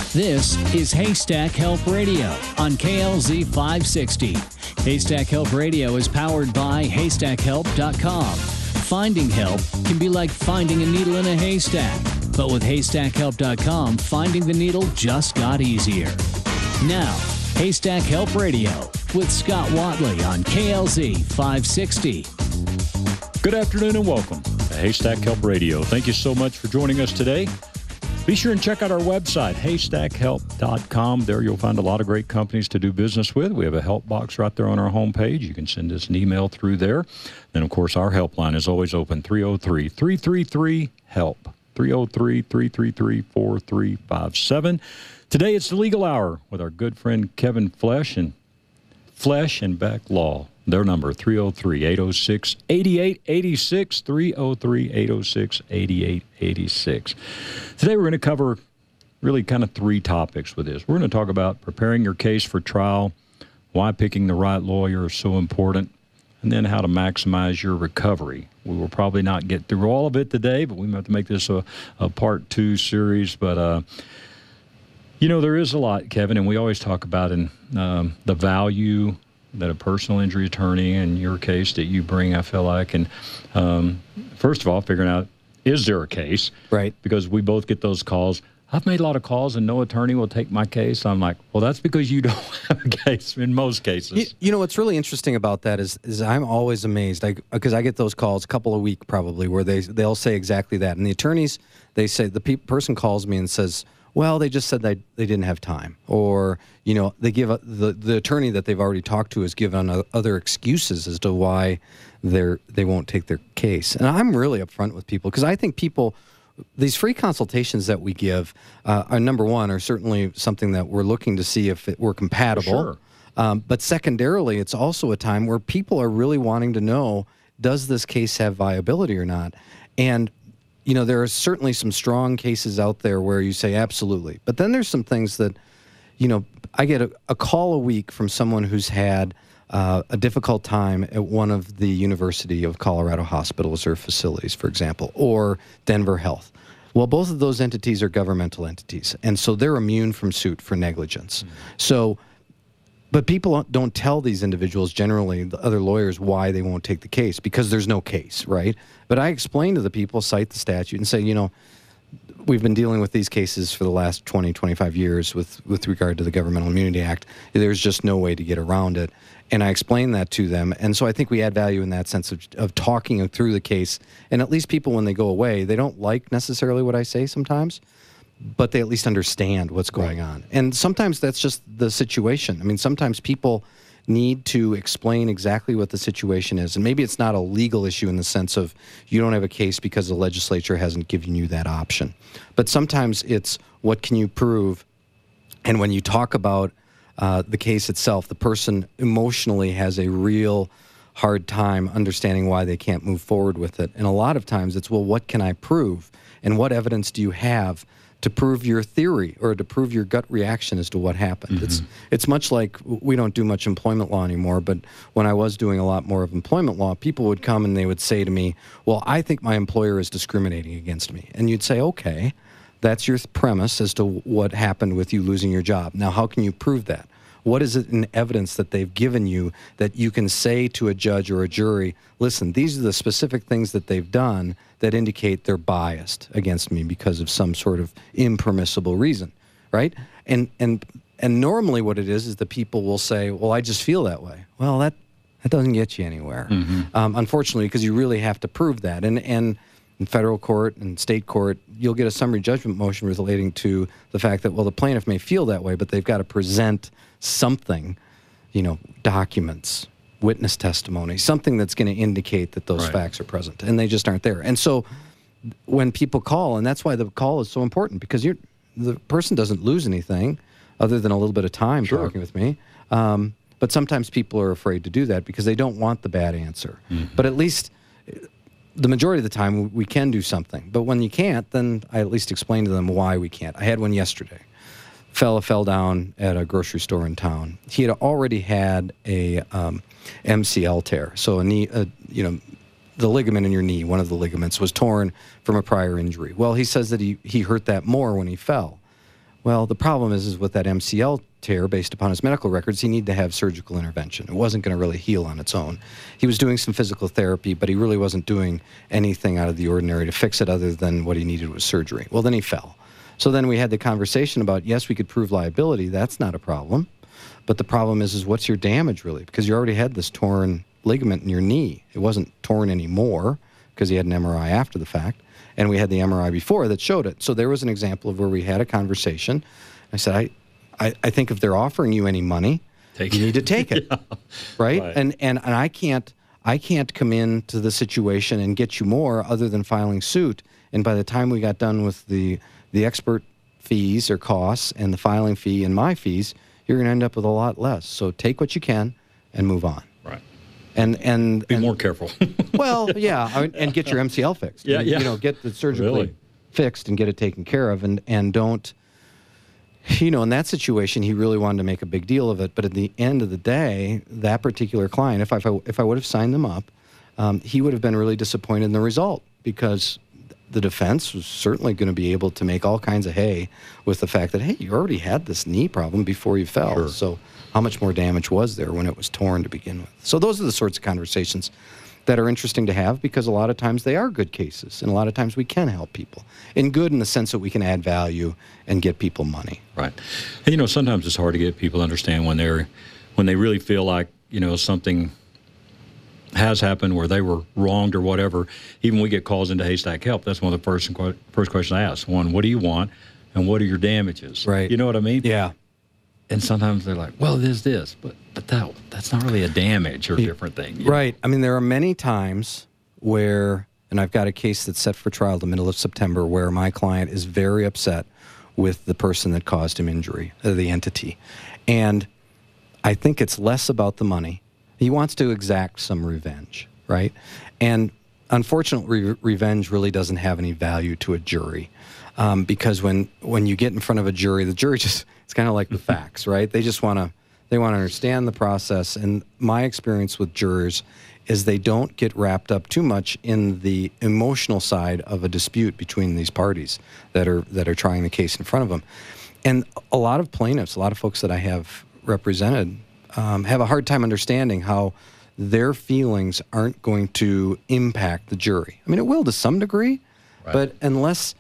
This is Haystack Help Radio on KLZ 560. Haystack Help Radio is powered by HaystackHelp.com. Finding help can be like finding a needle in a haystack, but with HaystackHelp.com, finding the needle just got easier. Now, Haystack Help Radio with Scott Watley on KLZ 560. Good afternoon and welcome to Haystack Help Radio. Thank you so much for joining us today. Be sure and check out our website, HaystackHelp.com. There you'll find a lot of great companies to do business with. We have a help box right there on our homepage. You can send us an email through there. Then, of course, our helpline is always open, 303-333-HELP, 303-333-4357. Today it's the Legal Hour with our good friend Kevin Flesh and Beck Law. Their number, 303-806-8886, 303-806-8886. Today we're going to cover really kind of three topics with this. We're going to talk about preparing your case for trial, why picking the right lawyer is so important, and then how to maximize your recovery. We will probably not get through all of it today, but we might have to make this a part two series. But, there is a lot, Kevin, and we always talk about the value that a personal injury attorney, in your case, that you bring, I feel like. And first of all, figuring out, is there a case? Right. Because we both get those calls. I've made a lot of calls and no attorney will take my case. I'm like, well, that's because you don't have a case in most cases. You know, what's really interesting about that is I'm always amazed, because I get those calls a couple a week probably, where they'll say exactly that. And the attorneys, they say, the person calls me and says, well, they just said they didn't have time. Or, they give the attorney that they've already talked to has given other excuses as to why they won't take their case. And I'm really upfront with people, because I think these free consultations that we give are, number one, are certainly something that we're looking to see if we're compatible. Sure. But secondarily, it's also a time where people are really wanting to know, does this case have viability or not? And there are certainly some strong cases out there where you say absolutely. But then there's some things that, I get a call a week from someone who's had a difficult time at one of the University of Colorado hospitals or facilities, for example, or Denver Health. Well, both of those entities are governmental entities, and so they're immune from suit for negligence. But people don't tell these individuals, generally, the other lawyers, why they won't take the case, because there's no case, right? But I explain to the people, cite the statute, and say, we've been dealing with these cases for the last 20, 25 years with regard to the Governmental Immunity Act. There's just no way to get around it. And I explain that to them. And so I think we add value in that sense of talking through the case. And at least people, when they go away, they don't like necessarily what I say sometimes, but they at least understand what's going on. And sometimes that's just the situation. I mean, sometimes people need to explain exactly what the situation is. And maybe it's not a legal issue in the sense of you don't have a case because the legislature hasn't given you that option. But sometimes it's, what can you prove? And when you talk about the case itself, the person emotionally has a real hard time understanding why they can't move forward with it. And a lot of times it's, well, what can I prove? And what evidence do you have to prove your theory or to prove your gut reaction as to what happened? Mm-hmm. It's much like, we don't do much employment law anymore, but when I was doing a lot more of employment law, people would come and they would say to me, well, I think my employer is discriminating against me. And you'd say, okay, that's your premise as to what happened with you losing your job. Now, how can you prove that? What is it in evidence that they've given you that you can say to a judge or a jury, listen, these are the specific things that they've done that indicate they're biased against me because of some sort of impermissible reason, right? And normally what it is the people will say, well, I just feel that way. Well, that doesn't get you anywhere, unfortunately, because you really have to prove that. And in federal court and state court, you'll get a summary judgment motion relating to the fact that, well, the plaintiff may feel that way, but they've got to present something, documents, witness testimony, something that's going to indicate that those facts are present, and they just aren't there. And so when people call, and that's why the call is so important, because the person doesn't lose anything other than a little bit of time talking with me, but sometimes people are afraid to do that because they don't want the bad answer. But at least the majority of the time we can do something. But when you can't, then I at least explain to them why we can't. I had one yesterday. Fella fell down at a grocery store in town. He had already had a MCL tear, so a knee, the ligament in your knee, one of the ligaments, was torn from a prior injury. Well, he says that he hurt that more when he fell. Well, the problem is with that MCL tear, based upon his medical records, he needed to have surgical intervention. It wasn't going to really heal on its own. He was doing some physical therapy, but he really wasn't doing anything out of the ordinary to fix it other than what he needed was surgery. Well, then he fell. So then we had the conversation about, yes, we could prove liability. That's not a problem. But the problem is what's your damage really? Because you already had this torn ligament in your knee. It wasn't torn anymore because he had an MRI after the fact. And we had the MRI before that showed it. So there was an example of where we had a conversation. I said, I think if they're offering you any money, you need to take it, yeah. right? And I can't come into the situation and get you more other than filing suit. And by the time we got done with the expert fees or costs and the filing fee and my fees, you're going to end up with a lot less. So take what you can and move on. Right. And be more careful. Well, yeah, and get your MCL fixed. Yeah, You know, get the surgically fixed and get it taken care of, and don't. You know, in that situation, he really wanted to make a big deal of it. But at the end of the day, that particular client, if I would have signed them up, he would have been really disappointed in the result, because the defense was certainly going to be able to make all kinds of hay with the fact that, hey, you already had this knee problem before you fell. Sure. So how much more damage was there when it was torn to begin with? So those are the sorts of conversations that are interesting to have, because a lot of times they are good cases, and a lot of times we can help people. And good in the sense that we can add value and get people money. Right. And, you know, sometimes it's hard to get people to understand when they really feel like, you know, something has happened where they were wronged or whatever. Even we get calls into Haystack Help. That's one of the first questions I ask. One, what do you want? And what are your damages? Right. You know what I mean? Yeah. And sometimes they're like, well, it is this, but that's not really a damage or different thing. Right. I mean, there are many times where, and I've got a case that's set for trial the middle of September, where my client is very upset with the person that caused him injury, the entity. And I think it's less about the money. He wants to exact some revenge, right? And unfortunately, revenge really doesn't have any value to a jury, because when you get in front of a jury, the jury just, it's kind of like the facts, right? They just want to understand the process. And my experience with jurors is they don't get wrapped up too much in the emotional side of a dispute between these parties that are trying the case in front of them. And a lot of plaintiffs, a lot of folks that I have represented, have a hard time understanding how their feelings aren't going to impact the jury. I mean, it will to some degree, right. But unless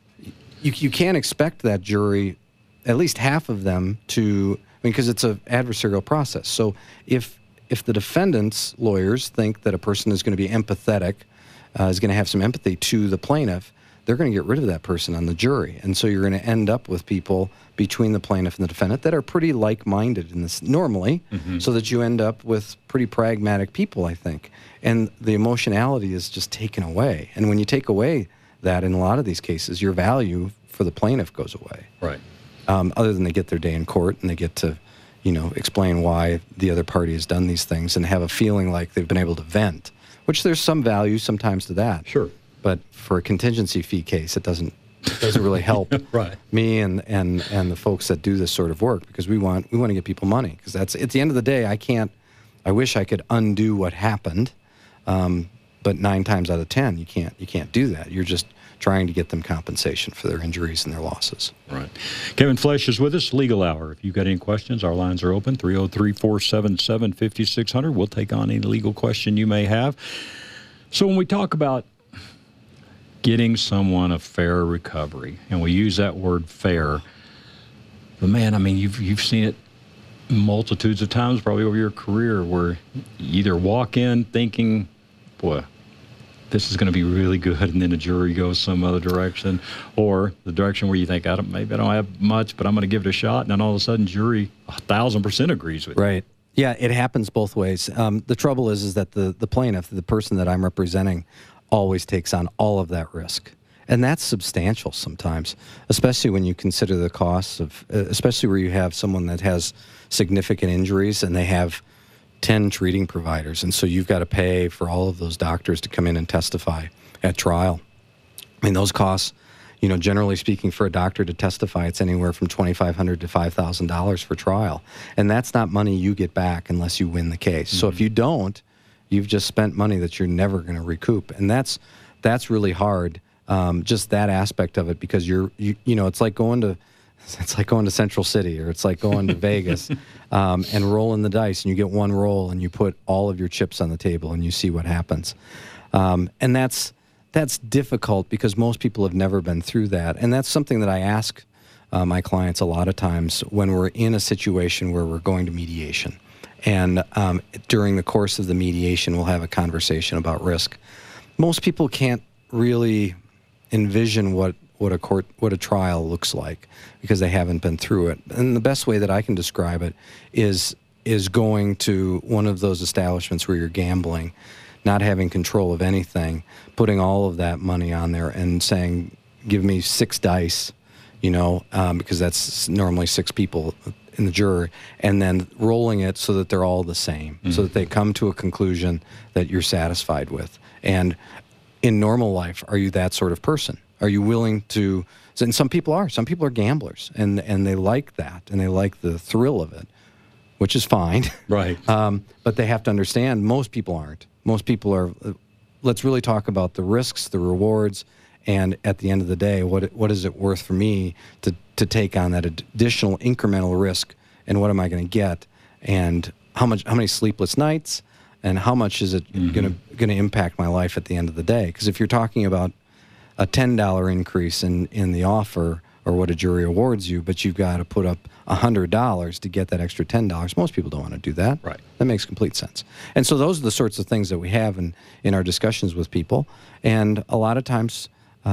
you can't expect that jury, at least half of them, to, I mean, because it's an adversarial process. So if the defendant's lawyers think that a person is going to be empathetic, is going to have some empathy to the plaintiff, they're going to get rid of that person on the jury. And so you're going to end up with people between the plaintiff and the defendant that are pretty like-minded in this normally, so that you end up with pretty pragmatic people, I think. And the emotionality is just taken away. And when you take away that, in a lot of these cases, your value for the plaintiff goes away. Right. Other than they get their day in court and they get to, you know, explain why the other party has done these things and have a feeling like they've been able to vent, which there's some value sometimes to that. Sure. But for a contingency fee case, it doesn't really help right. me and the folks that do this sort of work, because we want to get people money, because that's, at the end of the day, I wish I could undo what happened, but 9 times out of 10 you can't do that. You're just trying to get them compensation for their injuries and their losses. Right. Kevin Flesh is with us, Legal Hour. If you've got any questions, our lines are open, 303-477-5600. We'll take on any legal question you may have. So when we talk about getting someone a fair recovery, and we use that word fair, but man, I mean, you've seen it multitudes of times probably over your career, where you either walk in thinking, boy, this is going to be really good, and then the jury goes some other direction, or the direction where you think, maybe I don't have much, but I'm going to give it a shot, and then all of a sudden jury 1,000% agrees with you. Right. Yeah, it happens both ways. The trouble is that the plaintiff, the person that I'm representing, always takes on all of that risk. And that's substantial sometimes, especially when you consider the costs of, especially where you have someone that has significant injuries and they have 10 treating providers. And so you've got to pay for all of those doctors to come in and testify at trial. I mean, those costs, you know, generally speaking, for a doctor to testify, it's anywhere from $2,500 to $5,000 for trial. And that's not money you get back unless you win the case. So if you don't, you've just spent money that you're never going to recoup. And that's really hard, just that aspect of it, because you know, it's like going to It's like going to Central City, or it's like going to Vegas and rolling the dice, and you get one roll and you put all of your chips on the table and you see what happens. And that's difficult because most people have never been through that. And that's something that I ask my clients a lot of times when we're in a situation where we're going to mediation. And during the course of the mediation, we'll have a conversation about risk. Most people can't really envision what a trial looks like because they haven't been through it. And the best way that I can describe it is going to one of those establishments where you're gambling, not having control of anything, putting all of that money on there and saying, give me 6 dice, because that's normally 6 people in the jury, and then rolling it so that they're all the same, so that they come to a conclusion that you're satisfied with. And in normal life, are you that sort of person? Are you willing to, and some people are gamblers, and they like that, and they like the thrill of it, which is fine. Right. But they have to understand most people aren't. Most people are, let's really talk about the risks, the rewards, and at the end of the day, what is it worth for me to take on that additional incremental risk, and what am I going to get, and how many sleepless nights, and how much is it going to impact my life at the end of the day? Because if you're talking about a $10 increase in the offer or what a jury awards you, but you've got to put up $100 to get that extra $10. Most people don't want to do that. Right. That makes complete sense. And so those are the sorts of things that we have in our discussions with people. And a lot of times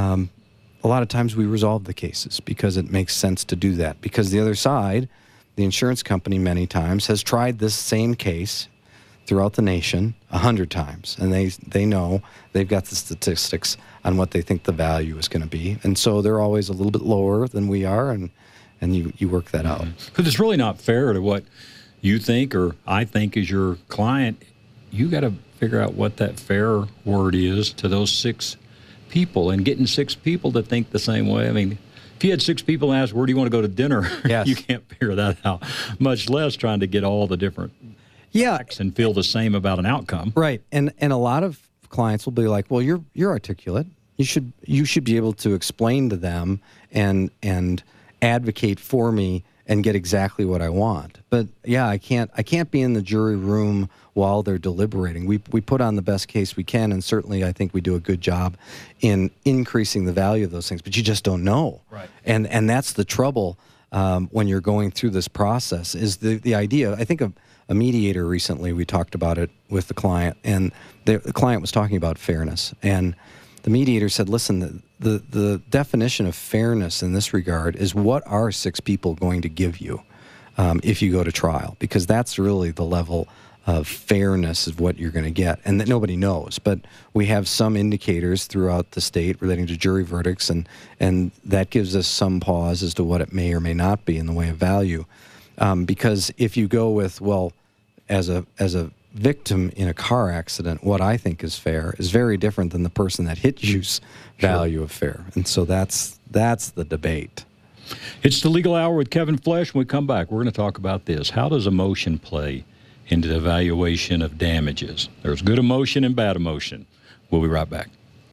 we resolve the cases because it makes sense to do that. Because the other side, the insurance company, many times has tried this same case throughout the nation 100 times, and they know they've got the statistics on what they think the value is going to be, and so they're always a little bit lower than we are, and you work that out. Because it's really not fair to what you think or I think as your client. You got to figure out what that fair word is to those 6 people, and getting 6 people to think the same way. I mean, if you had 6 people ask, where do you want to go to dinner? Yes. You can't figure that out, much less trying to get all the different facts and feel the same about an outcome. Right. And a lot of clients will be like, well, you're articulate. You should be able to explain to them and advocate for me and get exactly what I want. But yeah, I can't be in the jury room while they're deliberating. We put on the best case we can, and certainly I think we do a good job in increasing the value of those things, but you just don't know. Right. And that's the trouble when you're going through this process, is the idea. I think of a mediator recently, we talked about it with the client, and the client was talking about fairness, and the mediator said, listen, the definition of fairness in this regard is what are 6 people going to give you if you go to trial, because that's really the level of fairness of what you're going to get, and that nobody knows. But we have some indicators throughout the state relating to jury verdicts, and that gives us some pause as to what it may or may not be in the way of value. Because if you go with, well, as a victim in a car accident, what I think is fair is very different than the person that hit you's value of fair. And so that's the debate. It's the Legal Hour with Kevin Flesh. When we come back, we're going to talk about this. How does emotion play into the evaluation of damages? There's good emotion and bad emotion. We'll be right back.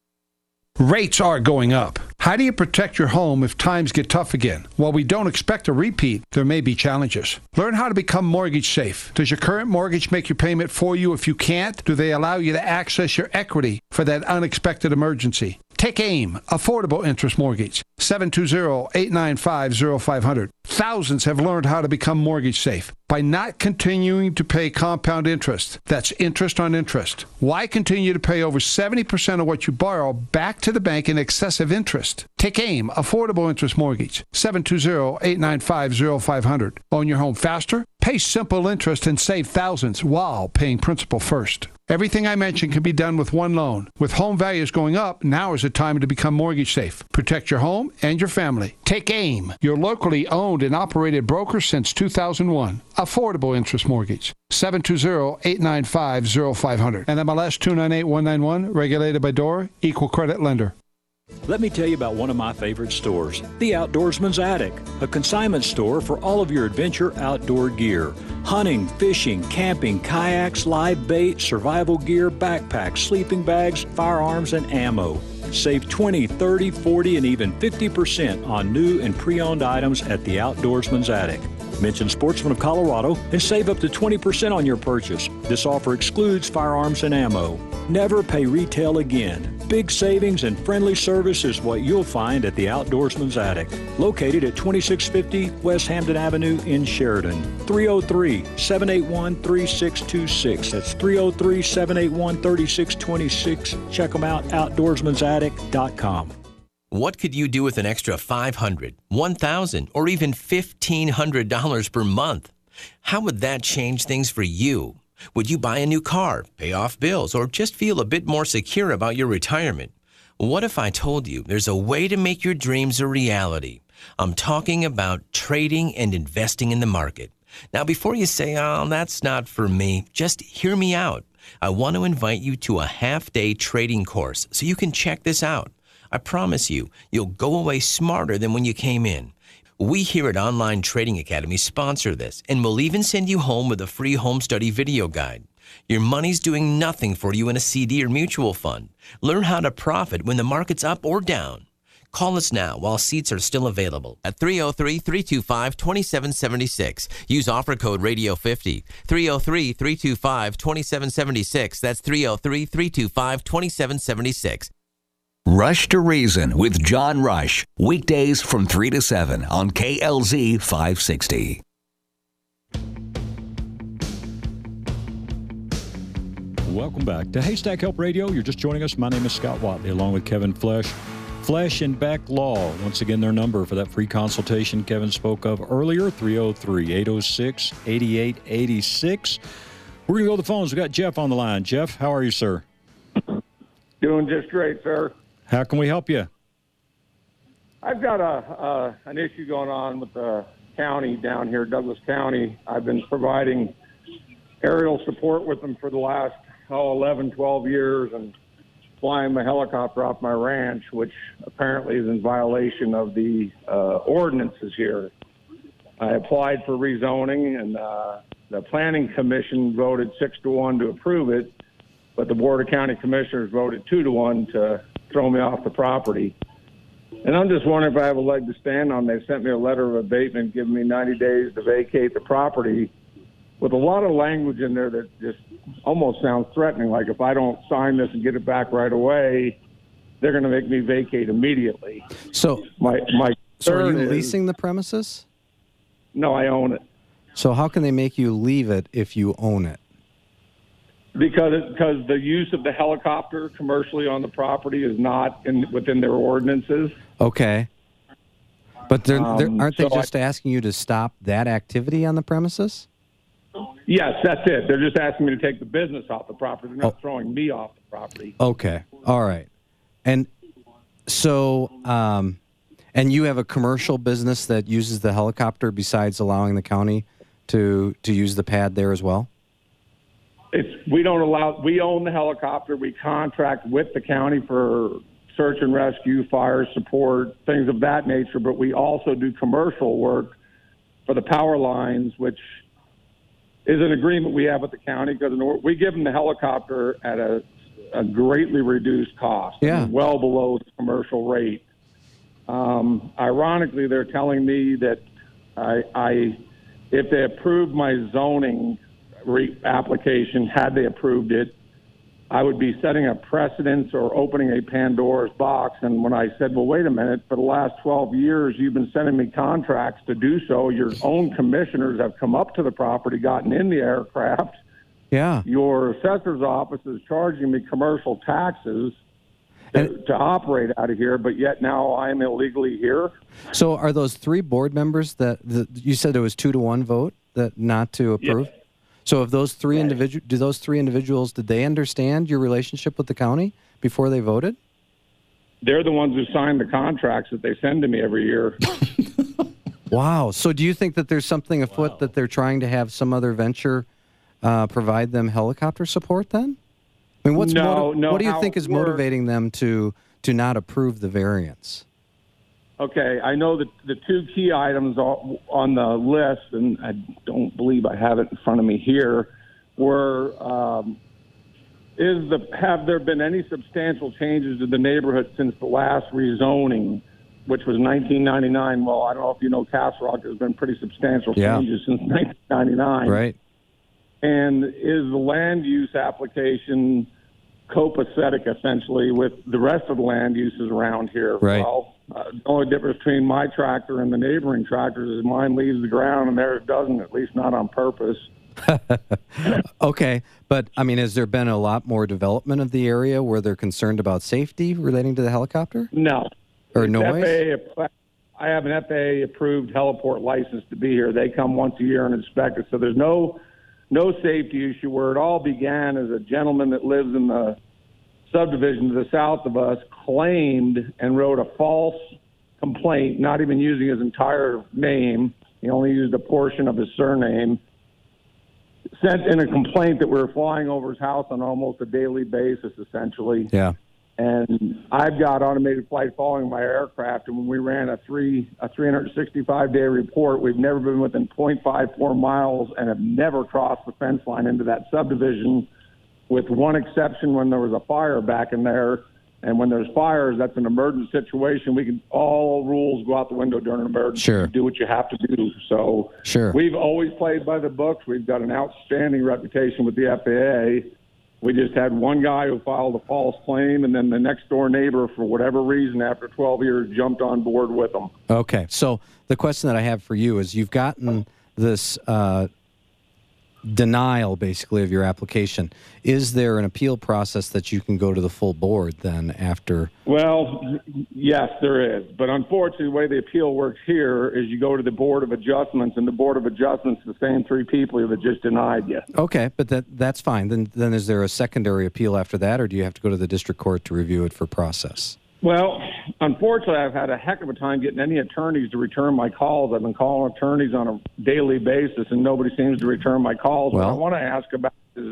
Rates are going up. How do you protect your home if times get tough again? While we don't expect a repeat, there may be challenges. Learn how to become mortgage safe. Does your current mortgage make your payment for you if you can't? Do they allow you to access your equity for that unexpected emergency? Take AIM, Affordable Interest Mortgage, 720-895-0500. Thousands have learned how to become mortgage safe by not continuing to pay compound interest. That's interest on interest. Why continue to pay over 70% of what you borrow back to the bank in excessive interest? Take AIM, Affordable Interest Mortgage, 720-895-0500. Own your home faster, pay simple interest, and save thousands while paying principal first. Everything I mentioned can be done with one loan. With home values going up, now is the time to become mortgage safe. Protect your home and your family. Take AIM, your locally owned and operated broker since 2001. Affordable Interest Mortgage, 720-895-0500. And MLS 298191, regulated by DORA, equal credit lender. Let me tell you about one of my favorite stores, The Outdoorsman's Attic, a consignment store for all of your adventure outdoor gear. Hunting, fishing, camping, kayaks, live bait, survival gear, backpacks, sleeping bags, firearms, and ammo. Save 20, 30, 40, and even 50% on new and pre-owned items at the Outdoorsman's Attic. Mention Sportsman of Colorado and save up to 20% on your purchase. This offer excludes firearms and ammo. Never pay retail again. Big savings and friendly service is what you'll find at the Outdoorsman's Attic, located at 2650 West Hampton Avenue in Sheridan. 303-781-3626. That's 303-781-3626. Check them out, outdoorsmansattic.com. What could you do with an extra $500, $1,000, or even $1,500 per month? How would that change things for you? Would you buy a new car, pay off bills, or just feel a bit more secure about your retirement? What if I told you there's a way to make your dreams a reality? I'm talking about trading and investing in the market. Now, before you say, oh, that's not for me, just hear me out. I want to invite you to a half-day trading course so you can check this out. I promise you, you'll go away smarter than when you came in. We here at Online Trading Academy sponsor this, and we'll even send you home with a free home study video guide. Your money's doing nothing for you in a CD or mutual fund. Learn how to profit when the market's up or down. Call us now while seats are still available at 303-325-2776. Use offer code radio50. 303-325-2776. That's 303-325-2776. Rush to Reason with John Rush. Weekdays from 3 to 7 on KLZ 560. Welcome back to Haystack Help Radio. You're just joining us. My name is Scott Watley, along with Kevin Flesh. Flesh and Beck Law. Once again, their number for that free consultation Kevin spoke of earlier, 303-806-8886. We're going to go to the phones. We've got Jeff on the line. Jeff, how are you, sir? Doing just great, sir. How can we help you? I've got an issue going on with the county down here, Douglas County. I've been providing aerial support with them for the last 11, 12 years and flying my helicopter off my ranch, which apparently is in violation of the ordinances here. I applied for rezoning, and the Planning Commission voted 6-1 to approve it, but the Board of County Commissioners voted 2-1 to throw me off the property. And I'm just wondering if I have a leg to stand on. They sent me a letter of abatement giving me 90 days to vacate the property with a lot of language in there that just almost sounds threatening. Like if I don't sign this and get it back right away, they're going to make me vacate immediately. So, so are you leasing the premises? No, I own it. So how can they make you leave it if you own it? Because the use of the helicopter commercially on the property is not within their ordinances. Okay. But aren't they just asking you to stop that activity on the premises? Yes, that's it. They're just asking me to take the business off the property. They're not throwing me off the property. Okay. All right. And so, and you have a commercial business that uses the helicopter besides allowing the county to use the pad there as well? We own the helicopter. We contract with the county for search and rescue, fire support, things of that nature, but we also do commercial work for the power lines, which is an agreement we have with the county because we give them the helicopter at a greatly reduced cost, well below the commercial rate. Ironically, they're telling me that if they approved my zoning application, had they approved it, I would be setting a precedence or opening a Pandora's box. And when I said, well, wait a minute, for the last 12 years, you've been sending me contracts to do so. Your own commissioners have come up to the property, gotten in the aircraft. Yeah. Your assessor's office is charging me commercial taxes to operate out of here, but yet now I'm illegally here. So are those three board members that you said it was 2-1 vote that not to approve? Yes. So if those three individuals, did they understand your relationship with the county before they voted? They're the ones who signed the contracts that they send to me every year. Wow. So do you think that there's something afoot that they're trying to have some other venture provide them helicopter support then? I mean, what do you think is motivating them to not approve the variance? Okay, I know that the two key items on the list, and I don't believe I have it in front of me here, were have there been any substantial changes to the neighborhood since the last rezoning, which was 1999? Well, I don't know if you know, Castle Rock, there's been pretty substantial changes since 1999. Right. And is the land use application copacetic, essentially, with the rest of the land uses around here? Right. Well, the only difference between my tractor and the neighboring tractors is mine leaves the ground and theirs doesn't, at least not on purpose. Okay, but I mean, has there been a lot more development of the area where they're concerned about safety relating to the helicopter? No. Or It's noise? I have an FAA-approved heliport license to be here. They come once a year and inspect it, so there's no safety issue. Where it all began is a gentleman that lives in the subdivision to the south of us claimed and wrote a false complaint, not even using his entire name. He only used a portion of his surname. Sent in a complaint that we were flying over his house on almost a daily basis, essentially. Yeah. And I've got automated flight following my aircraft, and when we ran a 365-day report, we've never been within 0.54 miles and have never crossed the fence line into that subdivision, with one exception when there was a fire back in there. And when there's fires, that's an emergency situation. All rules go out the window during an emergency. Sure. You do what you have to do. So Sure. We've always played by the books. We've got an outstanding reputation with the FAA. We just had one guy who filed a false claim, and then the next door neighbor, for whatever reason, after 12 years, jumped on board with them. Okay, so the question that I have for you is, you've gotten this denial, basically, of your application. Is there an appeal process that you can go to the full board then after? Well, yes, there is. But unfortunately, the way the appeal works here is you go to the Board of Adjustments, and the Board of Adjustments is the same three people that just denied you. Okay, but that's fine. Then is there a secondary appeal after that, or do you have to go to the district court to review it for process? Well, unfortunately, I've had a heck of a time getting any attorneys to return my calls. I've been calling attorneys on a daily basis, and nobody seems to return my calls. Well, what I want to ask about is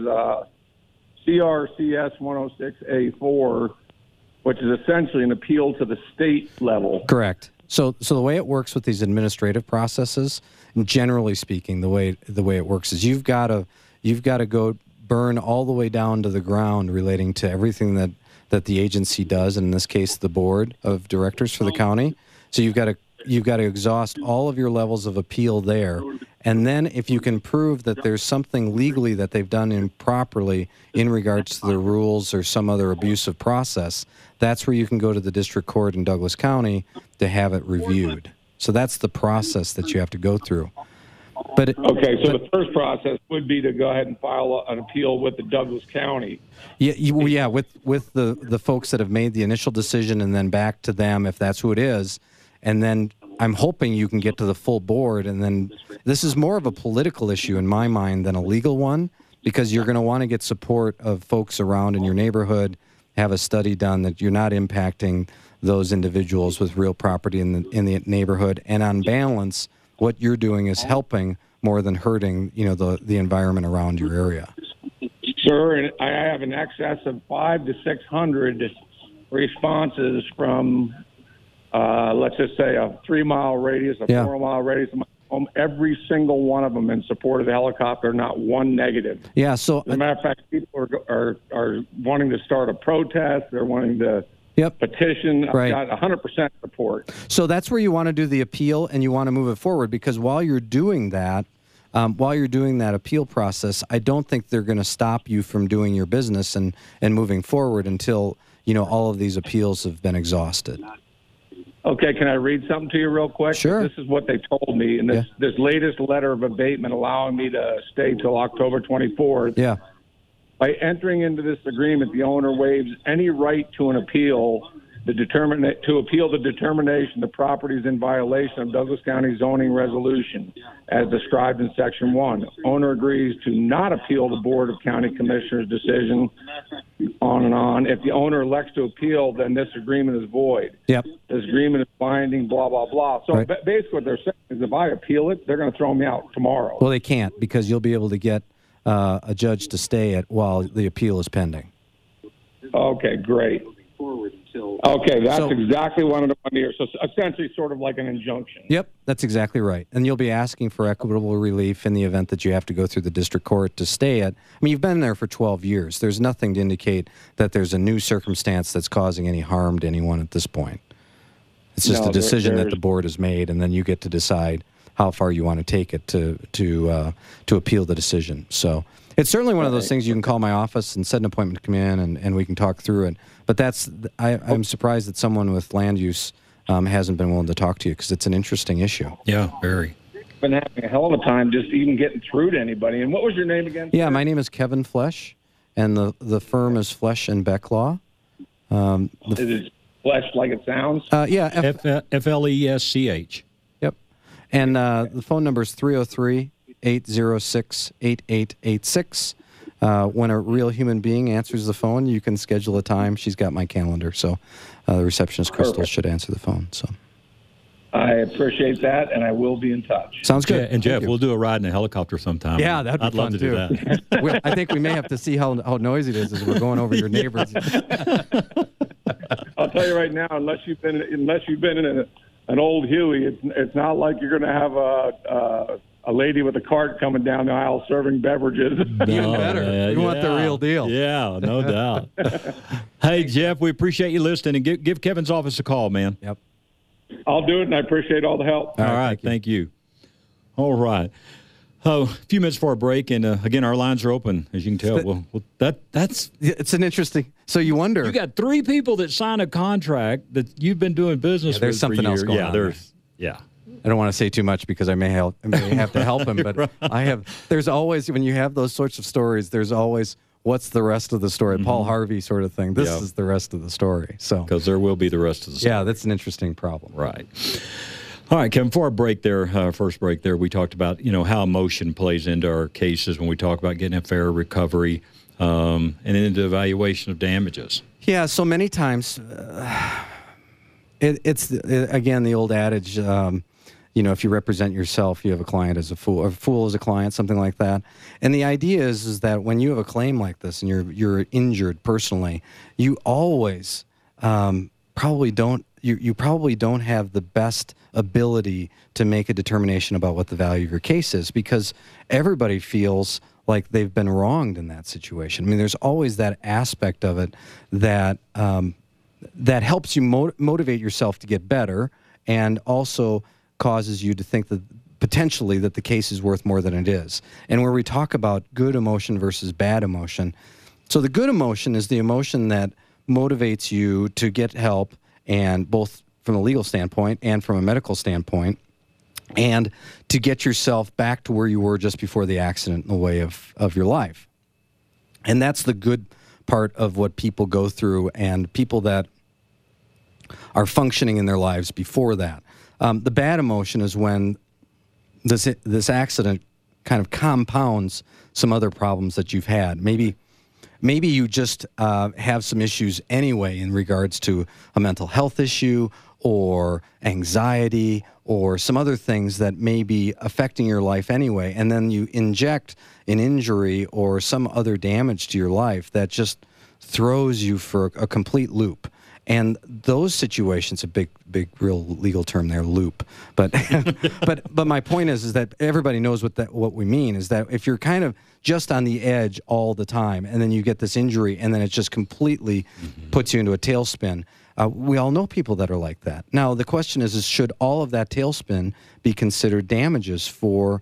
CRCS 106A4, which is essentially an appeal to the state level. Correct. So the way it works with these administrative processes, and generally speaking, the way it works is you've got to go burn all the way down to the ground relating to everything that the agency does, and in this case, the board of directors for the county. So you've got to exhaust all of your levels of appeal there, and then if you can prove that there's something legally that they've done improperly in regards to the rules or some other abusive process, that's where you can go to the district court in Douglas County to have it reviewed. So that's the process that you have to go through. But the first process would be to go ahead and file an appeal with the Douglas County. Yeah, with the folks that have made the initial decision, and then back to them if that's who it is, and then I'm hoping you can get to the full board, and then this is more of a political issue in my mind than a legal one, because you're going to want to get support of folks around in your neighborhood, have a study done that you're not impacting those individuals with real property in the neighborhood, and on balance, what you're doing is helping more than hurting, the environment around your area. Sure, and I have an excess of 500 to 600 responses from, let's just say, a 3-mile radius, a 4-mile radius of my home. Every single one of them in support of the helicopter, not one negative. Yeah. So, as a matter of fact, people are wanting to start a protest. They're wanting to. Petition. I've got 100% support. So that's where you want to do the appeal, and you want to move it forward, because while you're doing that appeal process, I don't think they're going to stop you from doing your business and moving forward until all of these appeals have been exhausted. Okay, can I read something to you real quick? Sure. This is what they told me in this latest letter of abatement allowing me to stay till October 24th. Yeah. By entering into this agreement, the owner waives any right to appeal the determination the property is in violation of Douglas County zoning resolution as described in Section 1. Owner agrees to not appeal the Board of County Commissioners' decision, on and on. If the owner elects to appeal, then this agreement is void. Yep. This agreement is binding, blah, blah, blah. So basically what they're saying is if I appeal it, they're going to throw me out tomorrow. Well, they can't, because you'll be able to get a judge to stay it while the appeal is pending. Okay, great. Okay, that's So- exactly what I wanted to hear. So essentially sort of like an injunction. Yep, that's exactly right. And you'll be asking for equitable relief in the event that you have to go through the district court to stay at. I mean, you've been there for 12 years. There's nothing to indicate that there's a new circumstance that's causing any harm to anyone at this point. It's just No, a decision that there's- the board has made, and then you get to decide how far you want to take it to appeal the decision. So it's certainly one of those things you can call my office and set an appointment to come in, and we can talk through it. But I'm surprised that someone with land use hasn't been willing to talk to you, because it's an interesting issue. Yeah, very. Been having a hell of a time just even getting through to anybody. And what was your name again? Yeah, my name is Kevin Flesh, and the firm is Flesh and Beck Law. Is it Flesh like it sounds? Yeah, FLESCH. Yep. And the phone number is 303-806-8886. When a real human being answers the phone, you can schedule a time. She's got my calendar, so the receptionist, Crystal, Perfect. should answer the phone. So I appreciate that, and I will be in touch. sounds good. Yeah, and Jeff, Thank you. we'll do a ride in a helicopter sometime. Yeah, that'd be I'd fun love to too. do that. I think we may have to see how noisy it is as we're going over your neighbors. I'll tell you right now, unless you've been in an old Huey, it's not like you're going to have a lady with a cart coming down the aisle serving beverages. Even better. We want the real deal. Yeah, no doubt. Hey, Jeff, we appreciate you listening, and give Kevin's office a call, man. Yep. I'll do it, and I appreciate all the help. All right, thank you. All right. Oh, a few minutes for a break, and again, our lines are open, as you can tell. That's It's an interesting. So you wonder. you got 3 people that sign a contract that you've been doing business with. there's something for else years. going yeah, on There's yeah. I don't want to say too much because I may have to help him, but there's always, when you have those sorts of stories, there's always, what's the rest of the story? Paul Harvey sort of thing. This is the rest of the story. So, Because there will be the rest of the story. yeah, that's an interesting problem. Right. All right, Kevin, for our break there, first break there, we talked about, how emotion plays into our cases when we talk about getting a fair recovery and into evaluation of damages. Yeah, so many times, it's again, the old adage, if you represent yourself, you have a client as a fool as a client, something like that. And the idea is that when you have a claim like this and you're injured personally, you always probably don't have the best ability to make a determination about what the value of your case is, because everybody feels like they've been wronged in that situation. I mean, there's always that aspect of it that that helps you motivate yourself to get better, and also causes you to think that potentially that the case is worth more than it is. And where we talk about good emotion versus bad emotion, so the good emotion is the emotion that motivates you to get help, and both from a legal standpoint and from a medical standpoint, and to get yourself back to where you were just before the accident in the way of your life. And that's the good part of what people go through, and people that are functioning in their lives before that. The bad emotion is when this accident kind of compounds some other problems that you've had. Maybe you just have some issues anyway in regards to a mental health issue or anxiety or some other things that may be affecting your life anyway, and then you inject an injury or some other damage to your life that just throws you for a complete loop. And those situations, a big, real legal term there, loop. But but my point is that everybody knows what we mean, is that if you're kind of just on the edge all the time, and then you get this injury, and then it just completely puts you into a tailspin. We all know people that are like that. Now the question is should all of that tailspin be considered damages for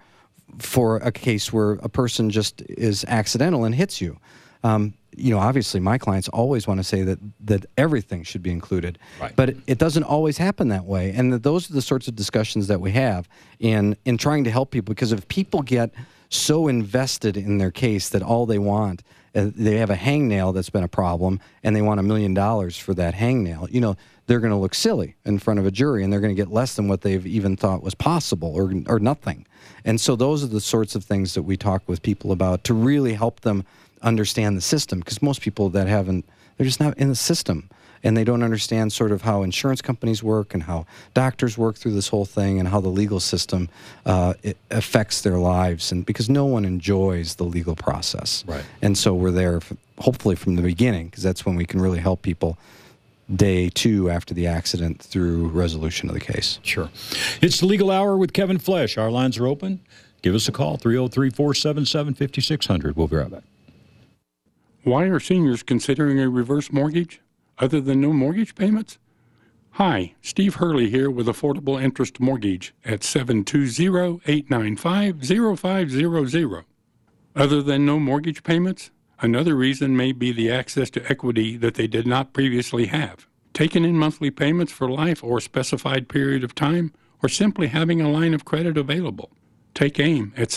a case where a person just is accidental and hits you? Obviously my clients always want to say that everything should be included, right. But it doesn't always happen that way. And those are the sorts of discussions that we have in trying to help people, because if people get so invested in their case that all they want, they have a hangnail that's been a problem and they want $1 million for that hangnail, they're going to look silly in front of a jury, and they're going to get less than what they've even thought was possible, or nothing. And so those are the sorts of things that we talk with people about to really help them understand the system, because most people that they're just not in the system, and they don't understand sort of how insurance companies work and how doctors work through this whole thing, and how the legal system it affects their lives, and because no one enjoys the legal process. Right. And so we're there hopefully from the beginning, because that's when we can really help people day 2 after the accident through resolution of the case. Sure. It's the Legal Hour with Kevin Flesh. Our lines are open. Give us a call, 303-477-5600. We'll be right back. Why are seniors considering a reverse mortgage other than no mortgage payments? Hi, Steve Hurley here with Affordable Interest Mortgage at 720-895-0500. Other than no mortgage payments? Another reason may be the access to equity that they did not previously have. Taking in monthly payments for life or a specified period of time, or simply having a line of credit available. Take AIM at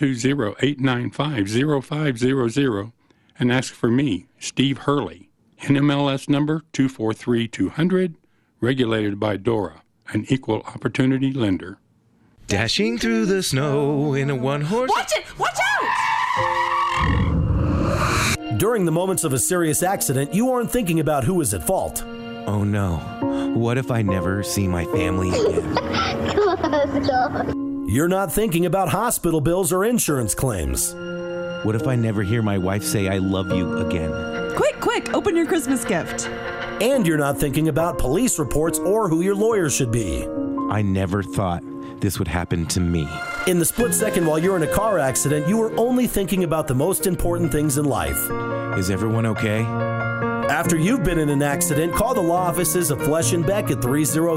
720-895-0500 and ask for me, Steve Hurley. NMLS number 243200, regulated by DORA, an equal opportunity lender. Dashing through the snow in a one-horse... Watch it! Watch out! During the moments of a serious accident, you aren't thinking about who is at fault. Oh no. What if I never see my family again? You're not thinking about hospital bills or insurance claims. What if I never hear my wife say I love you again? Quick, open your Christmas gift. And you're not thinking about police reports or who your lawyer should be. I never thought this would happen to me. In the split second while you're in a car accident, you are only thinking about the most important things in life. Is everyone okay? After you've been in an accident, call the law offices of Flesh and Beck at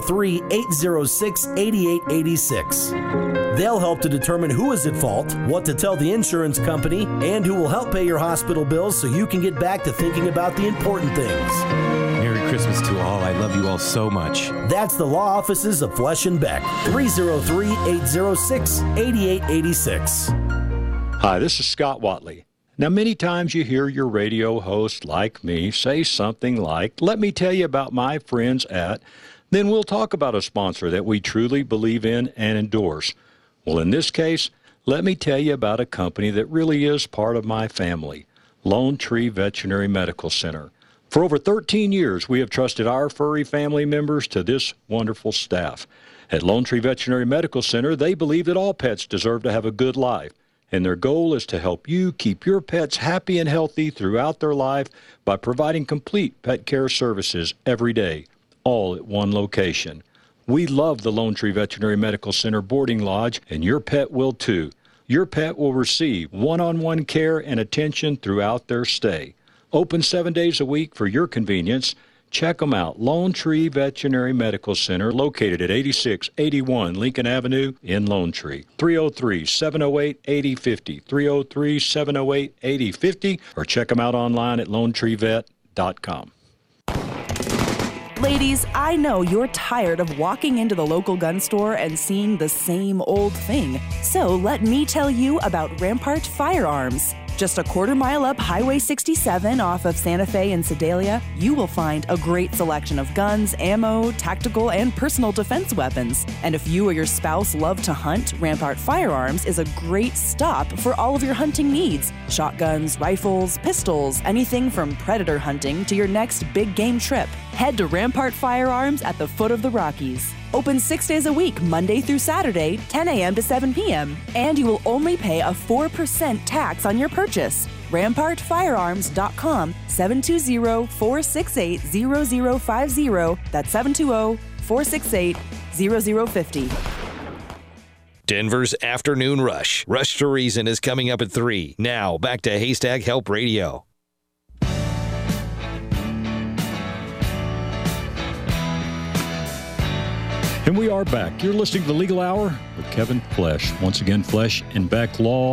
303-806-8886. They'll help to determine who is at fault, what to tell the insurance company, and who will help pay your hospital bills so you can get back to thinking about the important things. Merry Christmas to all. I love you all so much. That's the law offices of Flesh and Beck, 303-806-8886. Hi, this is Scott Watley. Now, many times you hear your radio host like me say something like, let me tell you about my friends at, then we'll talk about a sponsor that we truly believe in and endorse. Well, in this case, let me tell you about a company that really is part of my family, Lone Tree Veterinary Medical Center. For over 13 years, we have trusted our furry family members to this wonderful staff. At Lone Tree Veterinary Medical Center, they believe that all pets deserve to have a good life, and their goal is to help you keep your pets happy and healthy throughout their life by providing complete pet care services every day, all at one location. We love the Lone Tree Veterinary Medical Center boarding lodge, and your pet will too. Your pet will receive one-on-one care and attention throughout their stay. Open 7 days a week for your convenience. Check them out. Lone Tree Veterinary Medical Center, located at 8681 Lincoln Avenue in Lone Tree. 303-708-8050. 303-708-8050. Or check them out online at lonetreevet.com. Ladies, I know you're tired of walking into the local gun store and seeing the same old thing. So let me tell you about Rampart Firearms. Just a quarter mile up Highway 67 off of Santa Fe and Sedalia, you will find a great selection of guns, ammo, tactical, and personal defense weapons. And if you or your spouse love to hunt, Rampart Firearms is a great stop for all of your hunting needs. Shotguns, rifles, pistols, anything from predator hunting to your next big game trip. Head to Rampart Firearms at the foot of the Rockies. Open 6 days a week, Monday through Saturday, 10 a.m. to 7 p.m. And you will only pay a 4% tax on your purchase. RampartFirearms.com, 720-468-0050. That's 720-468-0050. Denver's Afternoon Rush. Rush to Reason is coming up at 3. Now, back to Haystack Help Radio. And we are back. You're listening to The Legal Hour with Kevin Flesh. Once again, Flesh and Beck Law,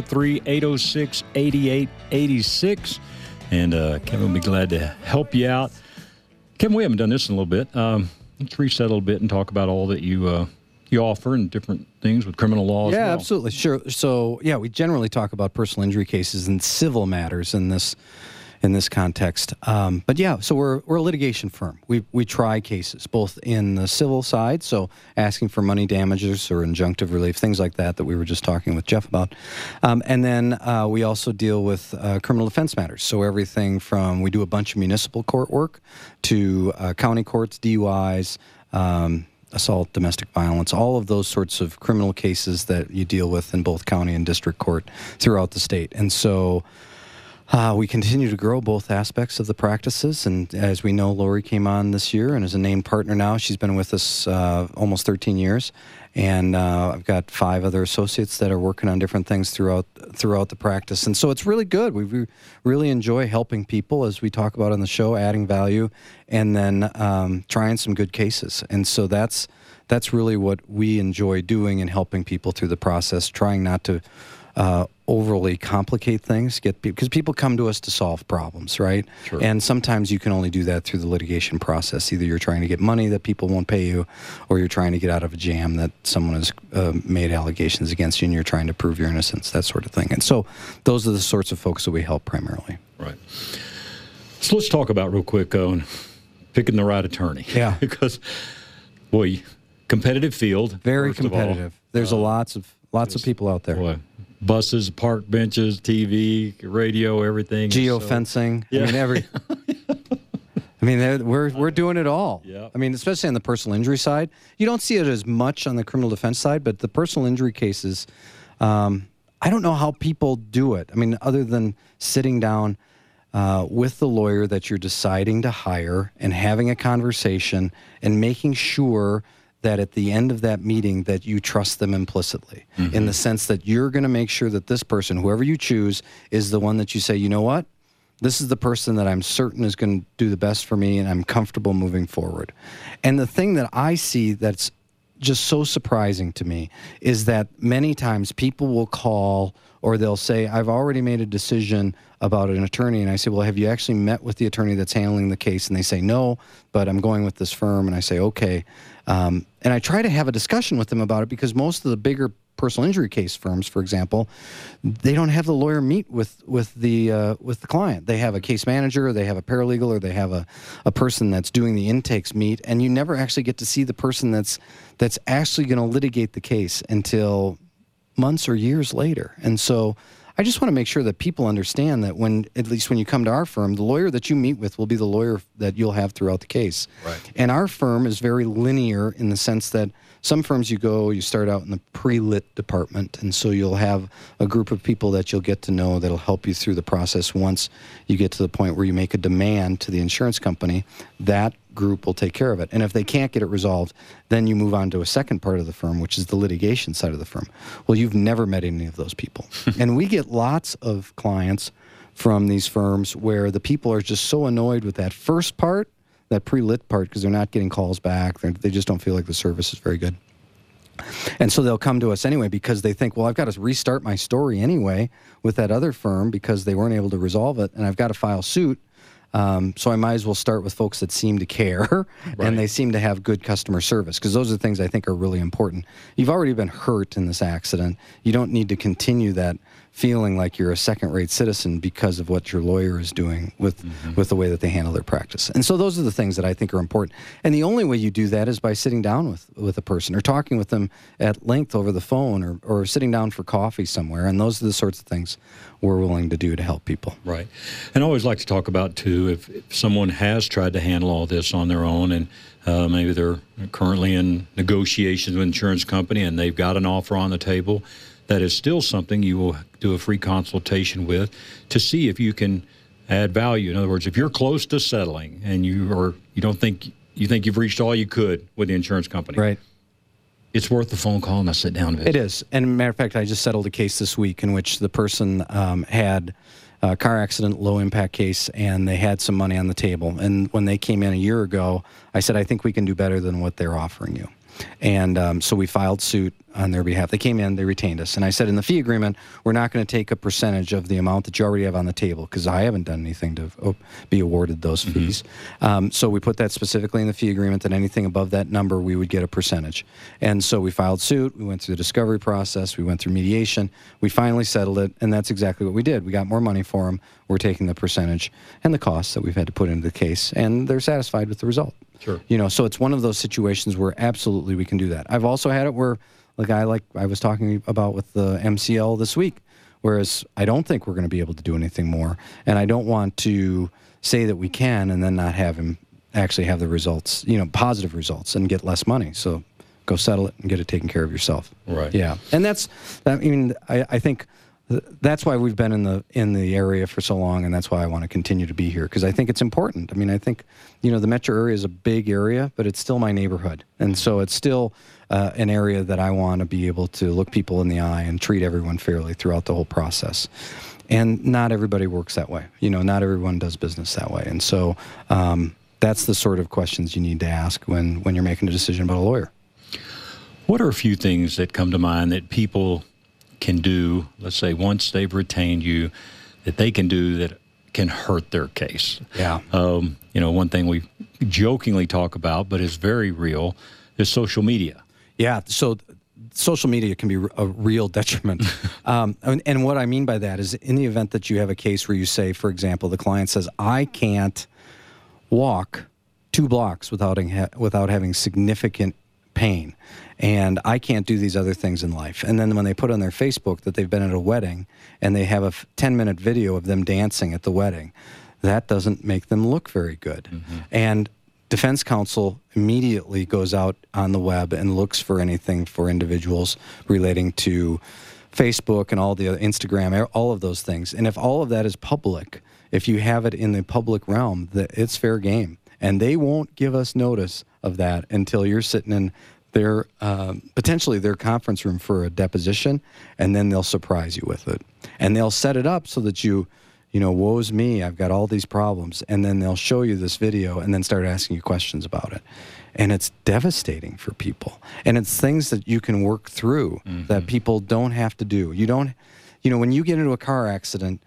303-806-8886. And Kevin will be glad to help you out. Kevin, we haven't done this in a little bit. Let's reset a little bit and talk about all that you offer and different things with criminal law as well. Yeah, absolutely. Sure. So, yeah, we generally talk about personal injury cases and civil matters in this context. But yeah, so we're a litigation firm. We try cases both in the civil side, so asking for money damages or injunctive relief, things like that we were just talking with Jeff about. And then we also deal with criminal defense matters. So everything from, we do a bunch of municipal court work to county courts, DUIs, assault, domestic violence, all of those sorts of criminal cases that you deal with in both county and district court throughout the state. And so We continue to grow both aspects of the practices, and as we know, Lori came on this year and is a named partner now. She's been with us almost 13 years, and I've got 5 other associates that are working on different things throughout the practice, and so it's really good. We really enjoy helping people, as we talk about on the show, adding value, and then trying some good cases, and so that's really what we enjoy doing and helping people through the process, trying not to overly complicate things, because people come to us to solve problems, right? Sure. And sometimes you can only do that through the litigation process. Either you're trying to get money that people won't pay you, or you're trying to get out of a jam that someone has made allegations against you, and you're trying to prove your innocence, that sort of thing. And so those are the sorts of folks that we help primarily. Right. So let's talk about real quick picking the right attorney. Yeah. Because, boy, competitive field. Very competitive. There's lots of people out there. Boy, buses, park benches, TV, radio, everything. Geofencing. Yeah. I mean, we're doing it all. Yeah. I mean, especially on the personal injury side. You don't see it as much on the criminal defense side, but the personal injury cases, I don't know how people do it. I mean, other than sitting down with the lawyer that you're deciding to hire and having a conversation and making sure that at the end of that meeting that you trust them implicitly, in the sense that you're going to make sure that this person, whoever you choose, is the one that you say, you know what, this is the person that I'm certain is going to do the best for me and I'm comfortable moving forward. And the thing that I see that's just so surprising to me is that many times people will call or they'll say, I've already made a decision about an attorney. And I say, well, have you actually met with the attorney that's handling the case? And they say, no, but I'm going with this firm. And I say, okay. And I try to have a discussion with them about it, because most of the bigger personal injury case firms, for example, they don't have the lawyer meet with the client. They have a case manager, they have a paralegal, or they have a person that's doing the intakes meet, and you never actually get to see the person that's actually going to litigate the case until months or years later. And so I just want to make sure that people understand that at least when you come to our firm, the lawyer that you meet with will be the lawyer that you'll have throughout the case. Right. And our firm is very linear in the sense that some firms you start out in the pre-lit department, and so you'll have a group of people that you'll get to know that'll help you through the process. Once you get to the point where you make a demand to the insurance company, that group will take care of it. And if they can't get it resolved, then you move on to a second part of the firm, which is the litigation side of the firm. Well, you've never met any of those people. And we get lots of clients from these firms where the people are just so annoyed with that first part, that pre-lit part, because they're not getting calls back. They just don't feel like the service is very good. And so they'll come to us anyway because they think, well, I've got to restart my story anyway with that other firm because they weren't able to resolve it, and I've got to file suit. So I might as well start with folks that seem to care and they seem to have good customer service, because those are the things I think are really important. You've already been hurt in this accident. You don't need to continue that feeling like you're a second-rate citizen because of what your lawyer is doing with the way that they handle their practice. And so those are the things that I think are important. And the only way you do that is by sitting down with a person or talking with them at length over the phone or sitting down for coffee somewhere. And those are the sorts of things we're willing to do to help people. Right. And I always like to talk about, too, if someone has tried to handle all this on their own and maybe they're currently in negotiations with an insurance company and they've got an offer on the table, that is still something you will do a free consultation with to see if you can add value. In other words, if you're close to settling and you think you've reached all you could with the insurance company, right? It's worth the phone call and a sit down visit. It is. And matter of fact, I just settled a case this week in which the person had a car accident, low impact case, and they had some money on the table. And when they came in a year ago, I said, I think we can do better than what they're offering you. And so we filed suit on their behalf. They came in, they retained us. And I said, in the fee agreement, we're not going to take a percentage of the amount that you already have on the table, because I haven't done anything to be awarded those fees. So we put that specifically in the fee agreement, that anything above that number, we would get a percentage. And so we filed suit. We went through the discovery process. We went through mediation. We finally settled it, and that's exactly what we did. We got more money for them. We're taking the percentage and the costs that we've had to put into the case, and they're satisfied with the result. Sure. So it's one of those situations where absolutely we can do that. I've also had it where the guy I was talking about with the MCL this week, whereas I don't think we're going to be able to do anything more, and I don't want to say that we can and then not have him actually have the results, positive results, and get less money. So go settle it and get it taken care of yourself. Right. Yeah. And I think that's why we've been in the area for so long, and that's why I want to continue to be here, because I think it's important. I mean, I think, the metro area is a big area, but it's still my neighborhood. And so it's still an area that I want to be able to look people in the eye and treat everyone fairly throughout the whole process. And not everybody works that way. Not everyone does business that way. And so that's the sort of questions you need to ask when you're making a decision about a lawyer. What are a few things that come to mind that people can do, let's say once they've retained you, that they can do that can hurt their case? Yeah. One thing we jokingly talk about, but is very real, is social media. Yeah, so social media can be a real detriment. And what I mean by that is, in the event that you have a case where you say, for example, the client says, I can't walk 2 blocks without having significant pain, and I can't do these other things in life. And then when they put on their Facebook that they've been at a wedding and they have a 10-minute video of them dancing at the wedding, that doesn't make them look very good. Mm-hmm. And defense counsel immediately goes out on the web and looks for anything for individuals relating to Facebook and all the other, Instagram, all of those things. And if all of that is public, if you have it in the public realm, it's fair game. And they won't give us notice of that until you're sitting in their potentially their conference room for a deposition, and then they'll surprise you with it. And they'll set it up so that you woe's me, I've got all these problems. And then they'll show you this video and then start asking you questions about it. And it's devastating for people. And it's things that you can work through that people don't have to do. When you get into a car accident,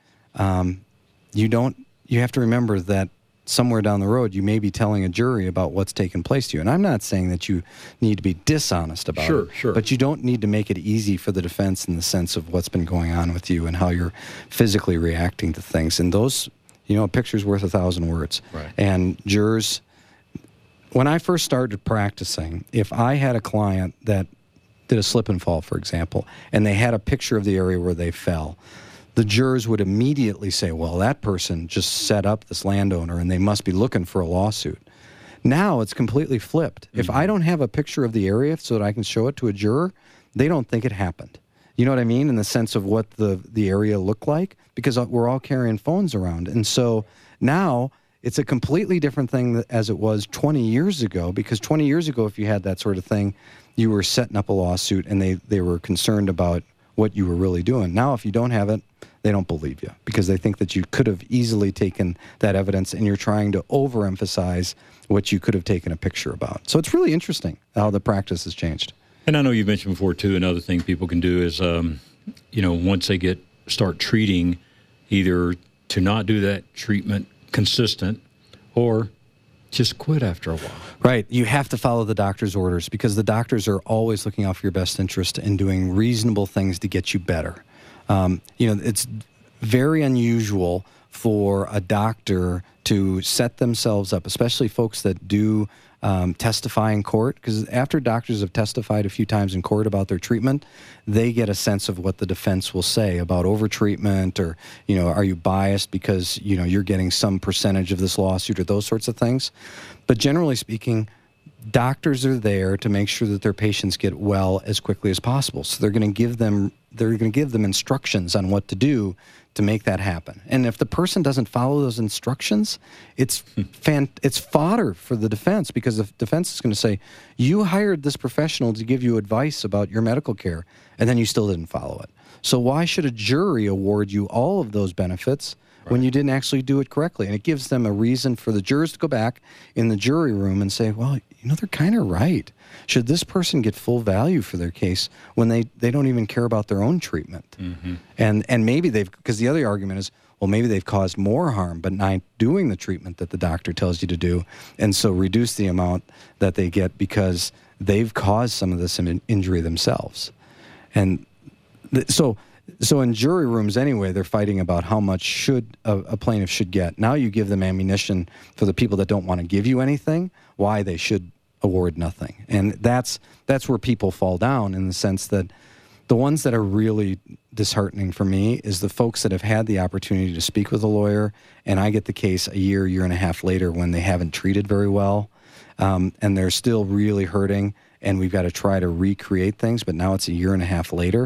you have to remember that somewhere down the road, you may be telling a jury about what's taken place to you. And I'm not saying that you need to be dishonest about it. Sure. But you don't need to make it easy for the defense in the sense of what's been going on with you and how you're physically reacting to things. And those, a picture's worth 1,000 words. Right. And jurors, when I first started practicing, if I had a client that did a slip and fall, for example, and they had a picture of the area where they fell, the jurors would immediately say, well, that person just set up this landowner and they must be looking for a lawsuit. Now it's completely flipped. Mm-hmm. If I don't have a picture of the area so that I can show it to a juror, they don't think it happened. You know what I mean? In the sense of what the area looked like, because we're all carrying phones around. And so now it's a completely different thing as it was 20 years ago, because 20 years ago, if you had that sort of thing, you were setting up a lawsuit and they were concerned about what you were really doing. Now, if you don't have it, they don't believe you because they think that you could have easily taken that evidence and you're trying to overemphasize what you could have taken a picture about. So it's really interesting how the practice has changed. And I know you mentioned before, too, another thing people can do is, once they start treating, either to not do that treatment consistent or just quit after a while. Right. You have to follow the doctor's orders because the doctors are always looking out for your best interest and doing reasonable things to get you better. It's very unusual for a doctor to set themselves up, especially folks that do testify in court, because after doctors have testified a few times in court about their treatment, they get a sense of what the defense will say about overtreatment or, are you biased because, you're getting some percentage of this lawsuit or those sorts of things. But generally speaking, doctors are there to make sure that their patients get well as quickly as possible. So they're going to give them instructions on what to do to make that happen. And if the person doesn't follow those instructions, it's fodder for the defense, because the defense is going to say, you hired this professional to give you advice about your medical care, and then you still didn't follow it. So why should a jury award you all of those benefits when you didn't actually do it correctly? And it gives them a reason for the jurors to go back in the jury room and say, well, they're kind of right. Should this person get full value for their case when they don't even care about their own treatment? Mm-hmm. And maybe because the other argument is, well, maybe they've caused more harm but not doing the treatment that the doctor tells you to do, and so reduce the amount that they get because they've caused some of this injury themselves. And so in jury rooms anyway, they're fighting about how much should a plaintiff should get. Now you give them ammunition for the people that don't want to give you anything, why they should award nothing. And that's where people fall down, in the sense that the ones that are really disheartening for me is the folks that have had the opportunity to speak with a lawyer, and I get the case a year and a half later when they haven't treated very well, and they're still really hurting, and we've got to try to recreate things, but now it's a year and a half later.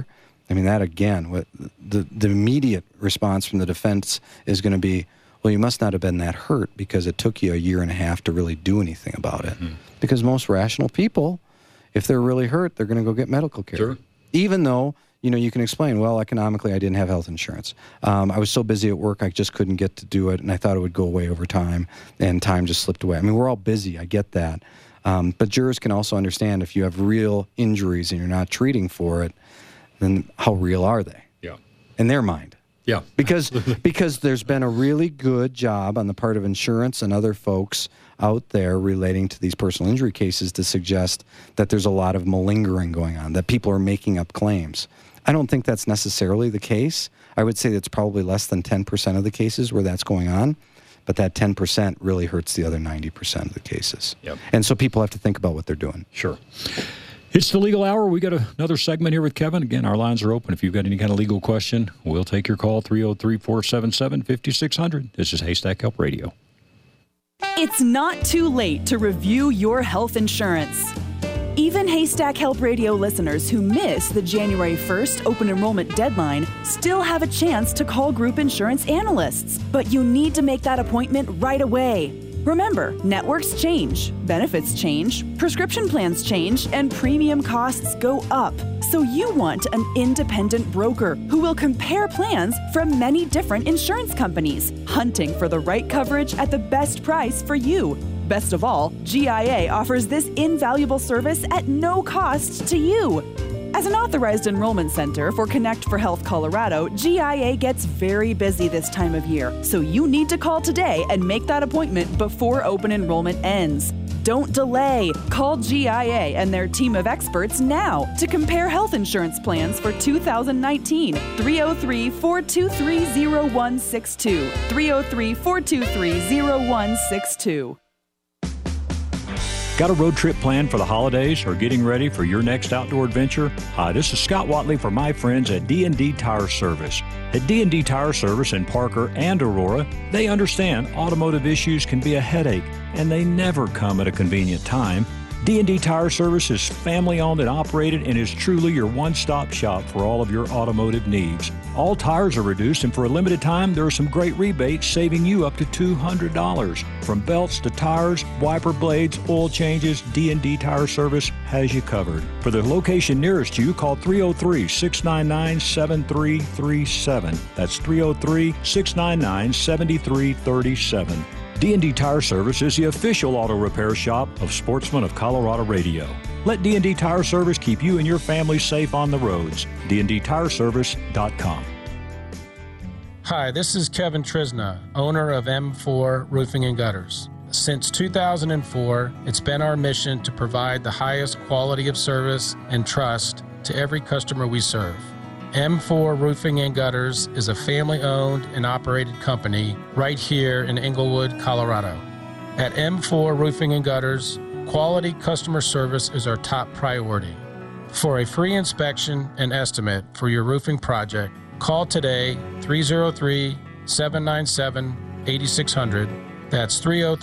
I mean, that again, what the immediate response from the defense is going to be, well, you must not have been that hurt because it took you a year and a half to really do anything about it. Mm-hmm. Because most rational people, if they're really hurt, they're going to go get medical care. Sure. Even though, you can explain, well, economically, I didn't have health insurance. I was so busy at work, I just couldn't get to do it, and I thought it would go away over time, and time just slipped away. I mean, we're all busy. I get that. But jurors can also understand if you have real injuries and you're not treating for it, then how real are they? Yeah. In their mind. Yeah. Because there's been a really good job on the part of insurance and other folks out there relating to these personal injury cases to suggest that there's a lot of malingering going on, that people are making up claims. I don't think that's necessarily the case. I would say that's probably less than 10% of the cases where that's going on, but that 10% really hurts the other 90% of the cases. Yep. And so people have to think about what they're doing. Sure. It's the Legal Hour. We got another segment here with Kevin. Again, our lines are open. If you've got any kind of legal question, we'll take your call, 303-477-5600. This is Haystack Help Radio. It's not too late to review your health insurance. Even Haystack Help Radio listeners who miss the January 1st open enrollment deadline still have a chance to call group insurance analysts. But you need to make that appointment right away. Remember, networks change, benefits change, prescription plans change, and premium costs go up. So you want an independent broker who will compare plans from many different insurance companies, hunting for the right coverage at the best price for you. Best of all, GIA offers this invaluable service at no cost to you. As an authorized enrollment center for Connect for Health Colorado, GIA gets very busy this time of year, so you need to call today and make that appointment before open enrollment ends. Don't delay. Call GIA and their team of experts now to compare health insurance plans for 2019. 303-423-0162. 303-423-0162. Got a road trip planned for the holidays or getting ready for your next outdoor adventure? Hi, this is Scott Watley for my friends at D&D Tire Service. At D&D Tire Service in Parker and Aurora, they understand automotive issues can be a headache, and they never come at a convenient time. D&D Tire Service is family-owned and operated and is truly your one-stop shop for all of your automotive needs. All tires are reduced, and for a limited time, there are some great rebates saving you up to $200. From belts to tires, wiper blades, oil changes, D&D Tire Service has you covered. For the location nearest you, call 303-699-7337. That's 303-699-7337. D&D Tire Service is the official auto repair shop of Sportsman of Colorado Radio. Let D&D Tire Service keep you and your family safe on the roads. DNDTireService.com. Hi, this is Kevin Trisna, owner of M4 Roofing and Gutters. Since 2004, it's been our mission to provide the highest quality of service and trust to every customer we serve. M4 Roofing and Gutters is a family-owned and operated company right here in Englewood, Colorado. At M4 Roofing and Gutters, quality customer service is our top priority. For a free inspection and estimate for your roofing project, call today 303-797-8600. That's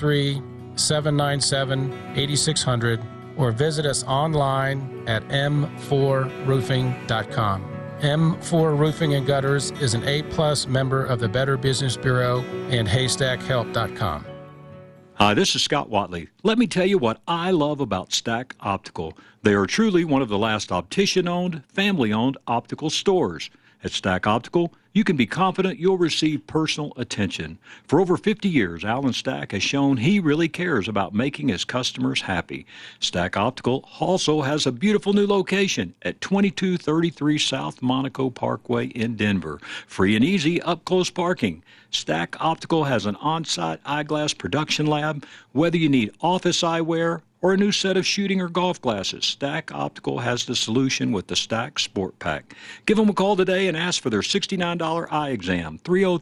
303-797-8600, or visit us online at m4roofing.com. M4 Roofing and Gutters is an A+ member of the Better Business Bureau and HaystackHelp.com. Hi, this is Scott Watley. Let me tell you what I love about Stack Optical. They are truly one of the last optician-owned, family-owned optical stores. At Stack Optical, you can be confident you'll receive personal attention. For over 50 years, Alan Stack has shown he really cares about making his customers happy. Stack Optical also has a beautiful new location at 2233 South Monaco Parkway in Denver. Free and easy up-close parking. Stack Optical has an on-site eyeglass production lab. Whether you need office eyewear or a new set of shooting or golf glasses, Stack Optical has the solution with the Stack Sport Pack. Give them a call today and ask for their $69 eye exam,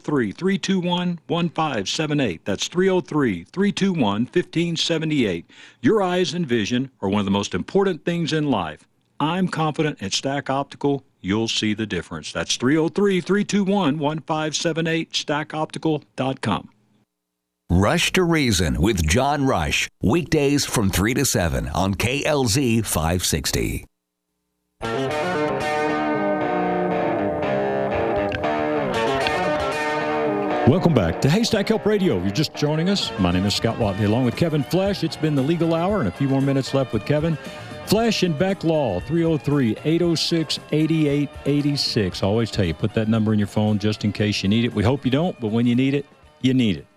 303-321-1578. That's 303-321-1578. Your eyes and vision are one of the most important things in life. I'm confident at Stack Optical, you'll see the difference. That's 303-321-1578, stackoptical.com. Rush to Reason with John Rush. Weekdays from 3 to 7 on KLZ 560. Welcome back to Haystack Help Radio. If you're just joining us, my name is Scott Watley, along with Kevin Flesh. It's been the legal hour and a few more minutes left with Kevin. Flesh and Beck Law, 303-806-8886. I always tell you, put that number in your phone just in case you need it. We hope you don't, but when you need it, you need it.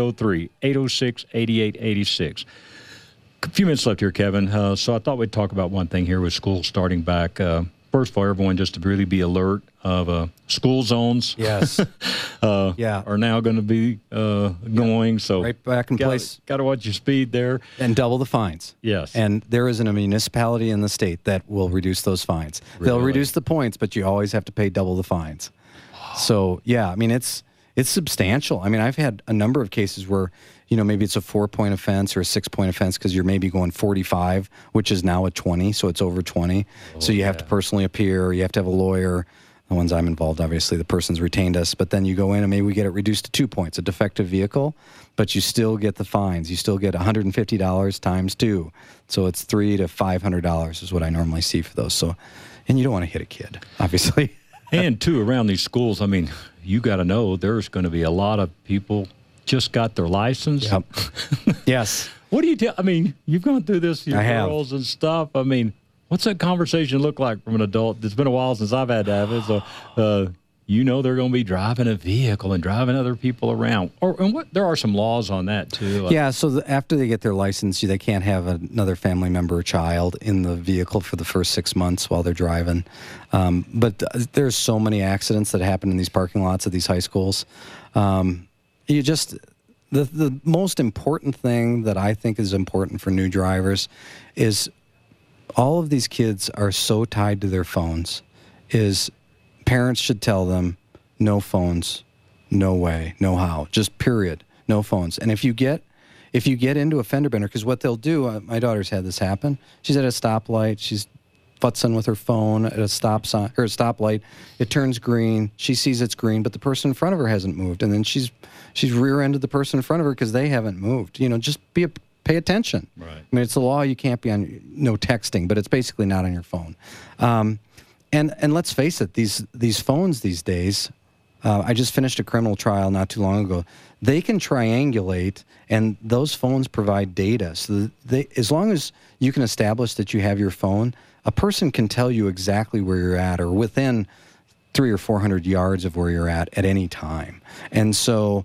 303-806-8886. A few minutes left here, Kevin. So I thought we'd talk about one thing here with school starting back. First of all, everyone just to really be alert of school zones. Yes. Are now going to be going. So right back in place. Got to watch your speed there. And double the fines. Yes. And there isn't a municipality in the state that will reduce those fines. Really? They'll reduce the points, but you always have to pay double the fines. So, yeah, I mean, it's substantial. I mean, I've had a number of cases where, maybe it's a 4-point offense or a 6-point offense because you're maybe going 45, which is now a 20, so it's over 20. So you have to personally appear, you have to have a lawyer. The ones I'm involved, obviously, the person's retained us. But then you go in and maybe we get it reduced to 2 points, a defective vehicle, but you still get the fines. You still get $150 times 2. So it's $300 to $500 is what I normally see for those. So, and you don't want to hit a kid, obviously. And, too, around these schools, I mean, you got to know there's going to be a lot of people just got their license. Yep. Yes. What do you tell? I mean, you've gone through this, your girls and stuff. I mean, what's that conversation look like from an adult? It's been a while since I've had to have it. So, they're going to be driving a vehicle and driving other people around. There are some laws on that, too. Yeah, so after they get their license, they can't have another family member or child in the vehicle for the first 6 months while they're driving. But there's so many accidents that happen in these parking lots of these high schools. The most important thing that I think is important for new drivers is all of these kids are so tied to their phones, is parents should tell them, no phones, no way, no how, just period, no phones. And if you get into a fender bender, because what they'll do, my daughter's had this happen. She's at a stoplight, she's futzing with her phone at a stop sign or a stoplight. It turns green. She sees it's green, but the person in front of her hasn't moved, and then she's rear-ended the person in front of her because they haven't moved. Just pay attention. Right. I mean, it's a law. You can't be on no texting, but it's basically not on your phone. And let's face it, these phones these days. I just finished a criminal trial not too long ago. They can triangulate, and those phones provide data. So as long as you can establish that you have your phone, a person can tell you exactly where you're at or within 300 or 400 yards of where you're at any time. And so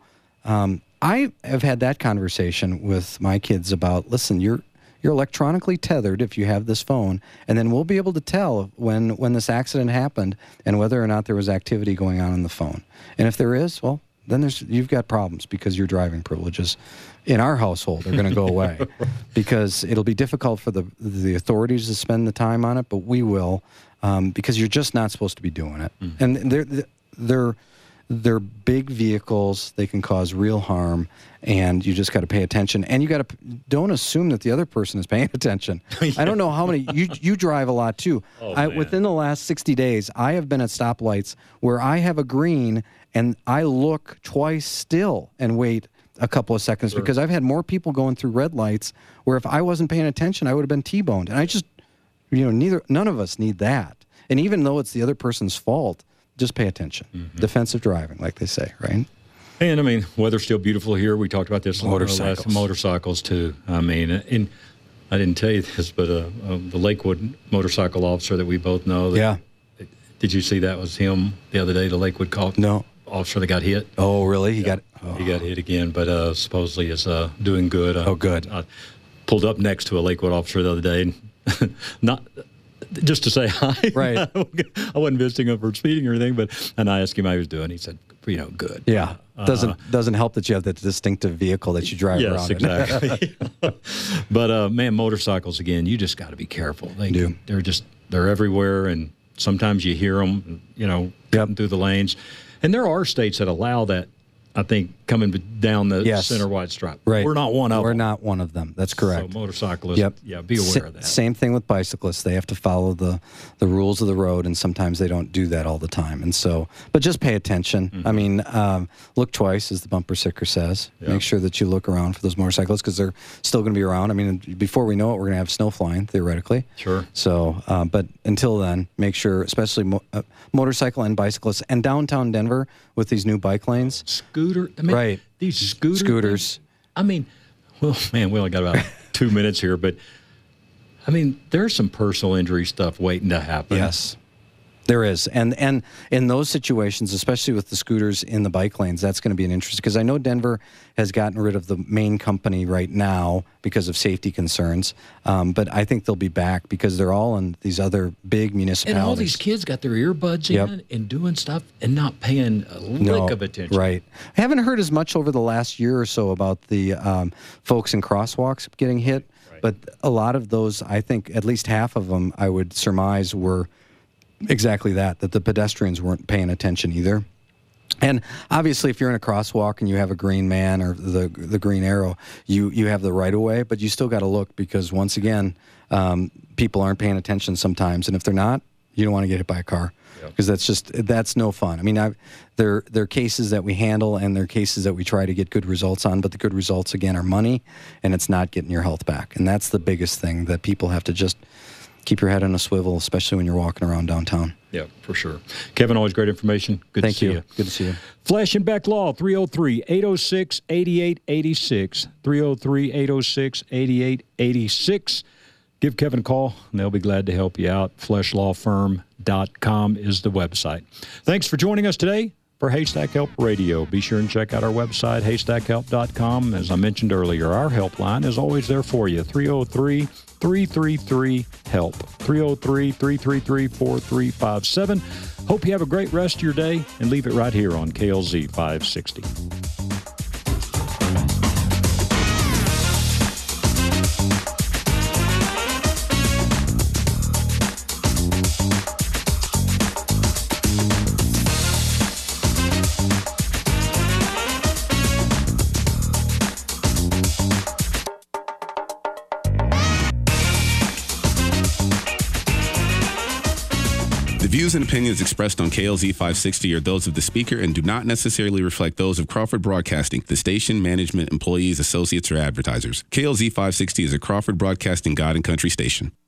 I have had that conversation with my kids about, listen, you're electronically tethered if you have this phone, and then we'll be able to tell when this accident happened and whether or not there was activity going on the phone. And if there is, well, then you've got problems because your driving privileges in our household are going to go away because it'll be difficult for the authorities to spend the time on it, but we will because you're just not supposed to be doing it. And they're big vehicles. They can cause real harm, and you just got to pay attention. And you got to don't assume that the other person is paying attention. I don't know how many you drive a lot too. Within the last 60 days, I have been at stoplights where I have a green and I look twice still and wait a couple of seconds because I've had more people going through red lights where if I wasn't paying attention, I would have been T-boned. And I just, none of us need that. And even though it's the other person's fault, just pay attention. Mm-hmm. Defensive driving, like they say, right? And, I mean, weather's still beautiful here. We talked about this. Motorcycles, too. I mean, and I didn't tell you this, but the Lakewood motorcycle officer that we both know. Did you see that was him the other day, the Lakewood officer that got hit? Oh, really? He got hit again, but supposedly is doing good. Good. I pulled up next to a Lakewood officer the other day, and not just to say hi. Right. I wasn't visiting him for speeding or anything, and I asked him how he was doing. He said, good. Yeah. Doesn't help that you have that distinctive vehicle that you drive around. Yes, exactly. But, man, motorcycles, again, you just got to be careful. They're everywhere, and sometimes you hear them, cutting through the lanes. And there are states that allow that, I think, coming down the Yes. center white stripe. Right. We're not one of them. We're not one of them. That's correct. So motorcyclists, Yep. yeah, be aware of that. Same thing with bicyclists. They have to follow the rules of the road, and sometimes they don't do that all the time. And so, but just pay attention. Mm-hmm. I mean, look twice, as the bumper sticker says. Yeah. Make sure that you look around for those motorcyclists because they're still going to be around. I mean, before we know it, we're going to have snow flying, theoretically. Sure. So, but until then, make sure, especially motorcycle and bicyclists, and downtown Denver with these new bike lanes. Scooter, I mean, right. These scooters. I mean, well, man, we only got about 2 minutes here, but I mean, there's some personal injury stuff waiting to happen. Yes, there is. And in those situations, especially with the scooters in the bike lanes, that's going to be an interest, because I know Denver has gotten rid of the main company right now because of safety concerns. But I think they'll be back because they're all in these other big municipalities. And all these kids got their earbuds in and doing stuff and not paying a lick of attention. Right. I haven't heard as much over the last year or so about the folks in crosswalks getting hit. Right. But a lot of those, I think at least half of them, I would surmise, were exactly that the pedestrians weren't paying attention either. And obviously, if you're in a crosswalk and you have a green man or the green arrow, you have the right of way, but you still got to look, because once again, people aren't paying attention sometimes, and if they're not, you don't want to get hit by a car, because that's no fun. I mean, there are cases that we handle, and there are cases that we try to get good results on, but the good results again are money, and it's not getting your health back, and that's the biggest thing that people have to just keep your head on a swivel, especially when you're walking around downtown. Yeah, for sure. Kevin, always great information. Good to see you. Good to see you. Flesh and Beck Law, 303-806-8886. 303-806-8886. Give Kevin a call, and they'll be glad to help you out. FleshLawFirm.com is the website. Thanks for joining us today for Haystack Help Radio. Be sure and check out our website, haystackhelp.com. As I mentioned earlier, our helpline is always there for you, 303-333-HELP, 303-333-4357. Hope you have a great rest of your day, and leave it right here on KLZ 560. The views and opinions expressed on KLZ 560 are those of the speaker and do not necessarily reflect those of Crawford Broadcasting, the station, management, employees, associates, or advertisers. KLZ 560 is a Crawford Broadcasting God and Country station.